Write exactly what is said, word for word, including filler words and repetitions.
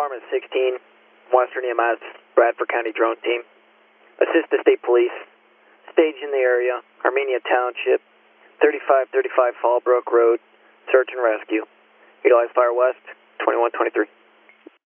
Department sixteen, Western E M S, Bradford County Drone Team. Assist the State Police. Stage in the area, Armenia Township, thirty-five thirty-five Fallbrook Road, search and rescue. Utilize Fire West, twenty-one twenty-three.